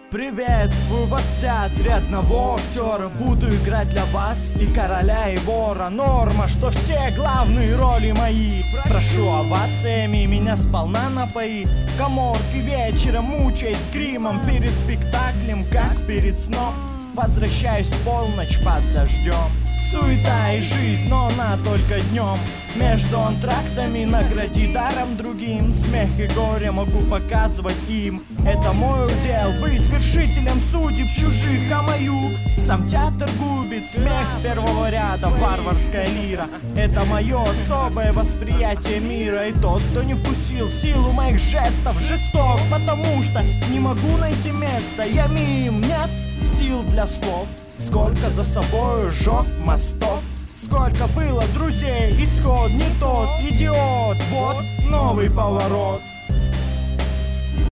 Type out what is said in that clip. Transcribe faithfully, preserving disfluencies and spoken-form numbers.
Приветствую вас в театре одного актера. Буду играть для вас и короля, и вора. Норма, что все главные роли мои. Прошу овациями меня сполна напои. Каморки вечером мучаясь гримом. Перед спектаклем, как перед сном, возвращаюсь в полночь под дождем. Суета и жизнь, но она только днем. Между антрактами награди даром другим. Смех и горе могу показывать им. Это мой удел быть вершителем судеб чужих, а мою сам театр губит. Смех с первого ряда, варварская лира. Это мое особое восприятие мира. И тот, кто не вкусил силу моих жестов, жесток, потому что не могу найти места. Я мим, нет сил для слов. Сколько за собою жёг мостов, сколько было друзей, исход не тот, идиот. Вот новый поворот.